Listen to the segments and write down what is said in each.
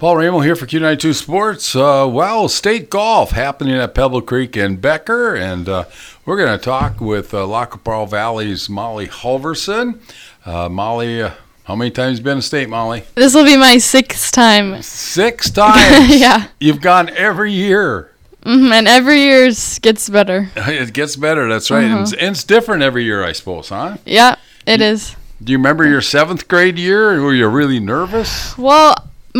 Paul Ramo here for Q92 Sports. State golf happening at Pebble Creek and Becker, and we're going to talk with Lac qui Parle Valley's Molly Halverson. Molly, how many times been to state, Molly? This will be my 6th time. 6 times? Yeah. You've gone every year. And every year gets better. It gets better, that's right. And it's different every year, I suppose, huh? Yeah, it is. Do you remember your 7th grade year? Were you really nervous? Well,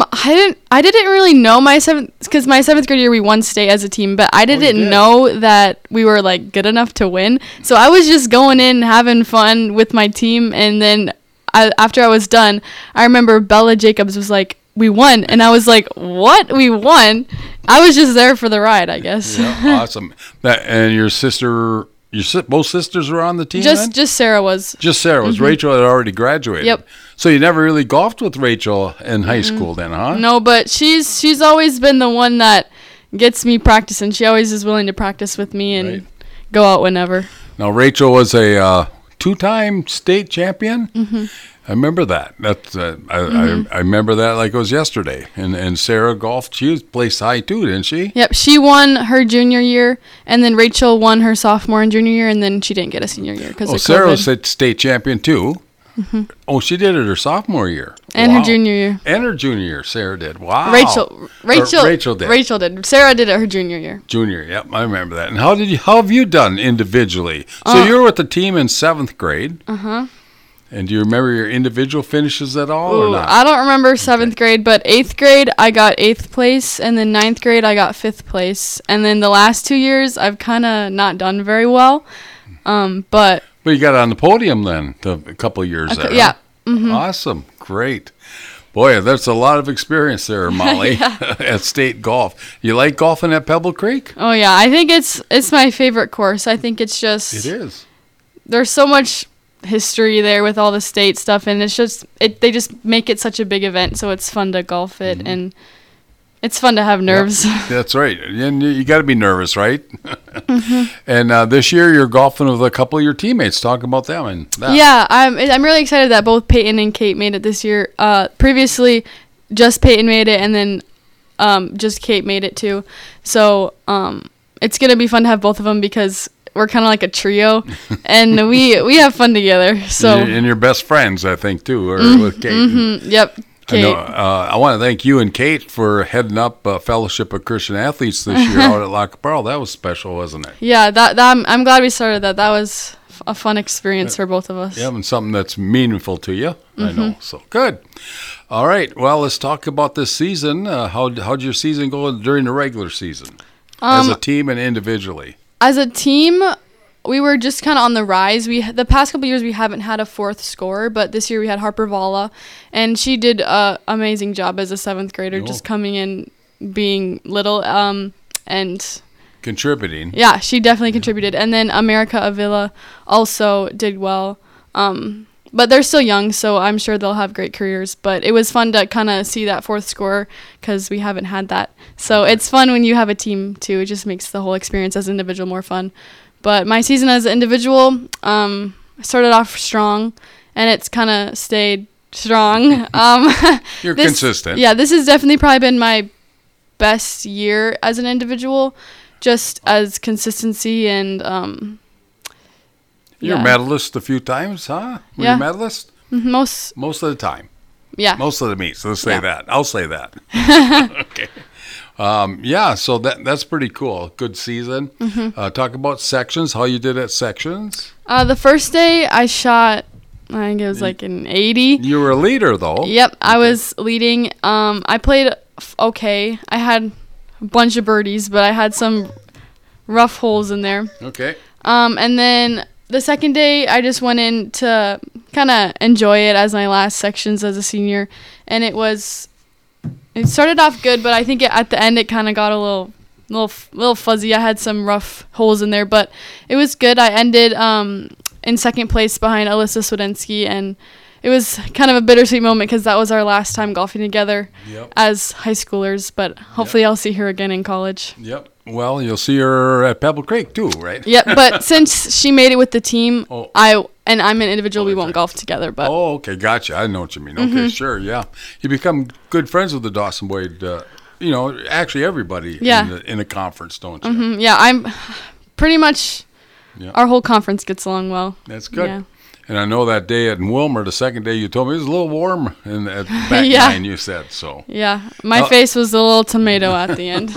I didn't really know my 7th, because my 7th grade year we won state as a team, but I didn't know that we were like good enough to win. So I was just going in having fun with my team, and then after I was done, I remember Bella Jacobs was like, "We won," and I was like, "What? We won?" I was just there for the ride, I guess. Yeah, awesome. And your sister, both sisters were on the team. Just Sarah was. Just Sarah was. Rachel had already graduated. Yep. So you never really golfed with Rachel in high school then, huh? No, but she's always been the one that gets me practicing. She always is willing to practice with me and go out whenever. Now, Rachel was a 2-time state champion. Mm-hmm. I remember that. That's I remember that like it was yesterday. And Sarah golfed. She placed high too, didn't she? Yep, she won her junior year, and then Rachel won her sophomore and junior year, and then she didn't get a senior year because of COVID. Sarah was a state champion too. Mm-hmm. Oh, she did it her sophomore year. And her junior year. And her junior year, Sarah did. Wow. Rachel did. Rachel did. Sarah did it her junior year. Junior, yep, I remember that. And how have you done individually? So you were with the team in 7th grade. Uh-huh. And do you remember your individual finishes at all or not? I don't remember 7th grade, but 8th grade I got 8th place, and then 9th grade I got 5th place. And then the last 2 years I've kind of not done very well. But you got on the podium then a couple of years there. Yeah. Huh? Mm-hmm. Awesome. Great. Boy, that's a lot of experience there, Molly, at state golf. You like golfing at Pebble Creek? Oh, yeah. I think it's my favorite course. I think it's just... It is. There's so much history there with all the state stuff, and it's just... They just make it such a big event, so it's fun to golf it, and it's fun to have nerves. Yep, that's right. And you got to be nervous, right? Mm-hmm. And this year you're golfing with a couple of your teammates. Talk about them. And that. Yeah, I'm really excited that both Peyton and Kate made it this year. Previously, just Peyton made it, and then just Kate made it too. So it's going to be fun to have both of them because we're kind of like a trio, and we have fun together. So and you're best friends, I think, too, with Kate. Mm-hmm, yep. I want to thank you and Kate for heading up Fellowship of Christian Athletes this year out at Lac qui Parle. That was special, wasn't it? Yeah, that I'm glad we started that. That was a fun experience for both of us. Yeah, and something that's meaningful to you, I know. So good. All right, well, let's talk about this season. How'd your season go during the regular season, as a team and individually? As a team, we were just kind of on the rise. The past couple years we haven't had a 4th scorer, but this year we had Harper Vala, and she did an amazing job as a 7th grader, just coming in, being little, and contributing. Yeah, she definitely contributed. And then America Avila also did well. But they're still young, so I'm sure they'll have great careers. But it was fun to kind of see that 4th scorer because we haven't had that. So it's fun when you have a team, too. It just makes the whole experience as an individual more fun. But my season as an individual, I started off strong, and it's kind of stayed strong. You're consistent. Yeah, this has definitely probably been my best year as an individual, just as consistency and... You're a medalist a few times, huh? Were you a medalist? Most of the time. Yeah. Most of the meets. Let's say that. I'll say that. Okay. So that's pretty cool. Good season. Mm-hmm. Talk about sections, how you did at sections. The first day I shot, I think it was like an 80. You were a leader, though. Yep, I was leading. I played okay. I had a bunch of birdies, but I had some rough holes in there. Okay. And then the second day, I just went in to kind of enjoy it as my last sections as a senior, and it started off good, but I think at the end it kind of got a little fuzzy. I had some rough holes in there, but it was good. I ended in second place behind Alyssa Swedensky, and it was kind of a bittersweet moment because that was our last time golfing together as high schoolers, but hopefully I'll see her again in college. Yep. Well, you'll see her at Pebble Creek too, right? Yep, but since she made it with the team, and I'm an individual. We won't golf together, but. Oh, okay, gotcha. I know what you mean. Okay, sure, yeah. You become good friends with the Dawson Wade. Actually everybody in the conference, don't you? Yeah, I'm pretty much. Yeah. Our whole conference gets along well. That's good. Yeah. And I know that day at Wilmer, the second day, you told me it was a little warm at back nine, you said. So. Yeah, my face was a little tomato at the end.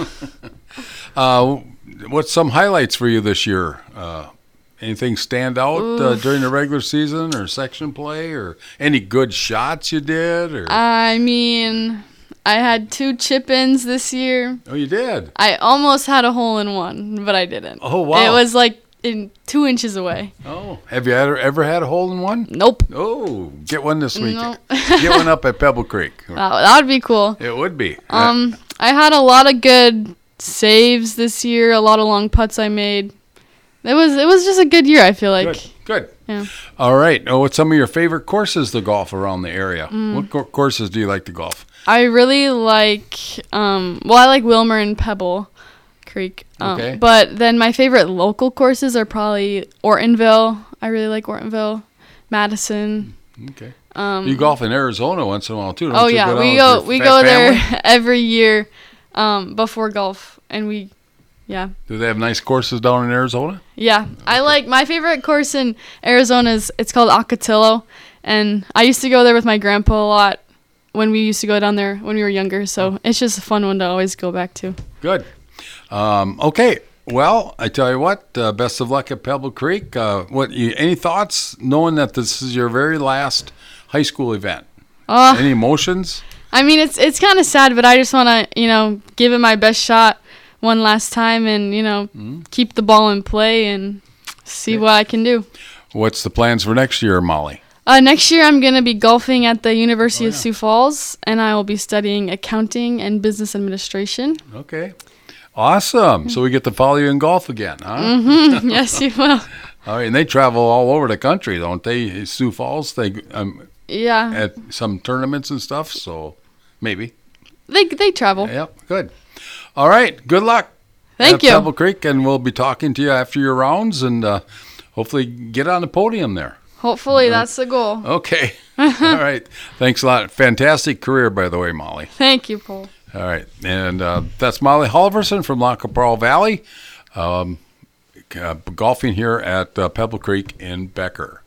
What's some highlights for you this year? Anything stand out during the regular season or section play, or any good shots you did? Or? I mean, I had 2 chip-ins this year. Oh, you did? I almost had a hole-in-one, but I didn't. Oh, wow. It was like 2 inches away. Oh, have you ever had a hole-in-one? Nope. Oh, get one this weekend. Nope. Get one up at Pebble Creek. That would be cool. It would be. I had a lot of good saves this year, a lot of long putts I made. It was just a good year, I feel like. Good. Yeah. All right. What's some of your favorite courses to golf around the area? What courses do you like to golf? I really like, I like Wilmer and Pebble Creek. Okay. But then my favorite local courses are probably Ortonville. I really like Ortonville, Madison. Okay. You golf in Arizona once in a while too, don't you? Yeah, we go there every year before golf, and we. Yeah. Do they have nice courses down in Arizona? Yeah. Okay. I like my favorite course in Arizona it's called Ocotillo, and I used to go there with my grandpa a lot when we used to go down there when we were younger, so it's just a fun one to always go back to. Good. Okay. Well, I tell you what, best of luck at Pebble Creek. Any thoughts knowing that this is your very last high school event? Any emotions? I mean, it's kind of sad, but I just want to, give it my best shot one last time and, keep the ball in play and see what I can do. What's the plans for next year, Molly? Next year I'm going to be golfing at the University of Sioux Falls, and I will be studying accounting and business administration. Okay. Awesome. So we get to follow you in golf again, huh? Mm-hmm. Yes, you will. All right. And they travel all over the country, don't they? Sioux Falls, yeah. At some tournaments and stuff, so maybe. They travel. Yep, good. All right, good luck. Thank you. Pebble Creek, and we'll be talking to you after your rounds, and hopefully get on the podium there. Hopefully, that's the goal. Okay. All right. Thanks a lot. Fantastic career, by the way, Molly. Thank you, Paul. All right. And that's Molly Halverson from La Capral Valley, golfing here at Pebble Creek in Becker.